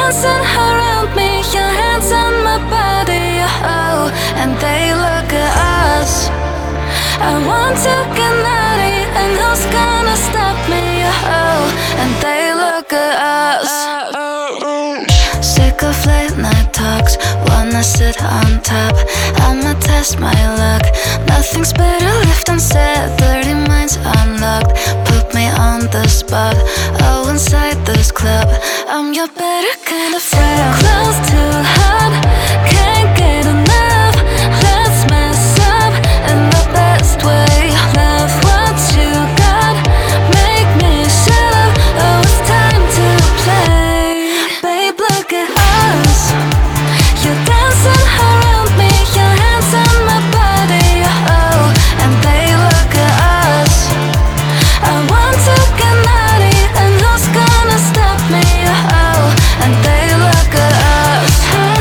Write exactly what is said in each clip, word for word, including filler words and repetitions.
dancing around me, your hands on my body, oh, and they look at us. I want to get naughty, and who's gonna stop me, oh, and they look at us. Sick of late night talks, wanna sit on top. I'ma test my luck, nothing's better left unsaid. Dirty minds unlocked, put me on the spot. Oh, inside this club, I'm your better kind of friend. Close to hot, can't get enough. Let's mess up in the best way. Love what you got, make me shut up. Oh, it's time to play. Babe, look at us. You're dancing around me, your hands on my body, oh, and they look at us. I want to get naughty, and who's gonna stop me, oh, and they look at us.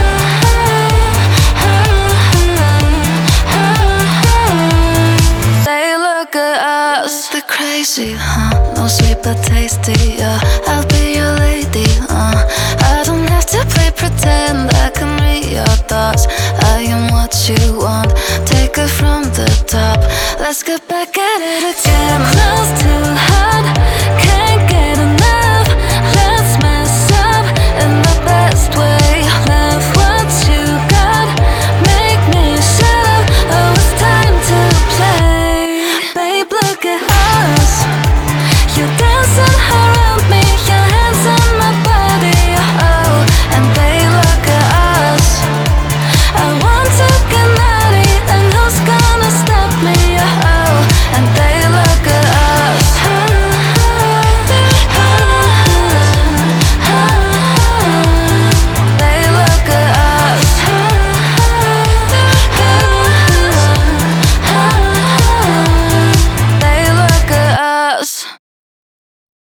They look at us. They're crazy, huh? No sweet but tasty, yeah. I'll be your lady, uh. I don't have to play pretend, I can read your thoughts. I am what you want, take it from the top. Let's get back at it again. Close to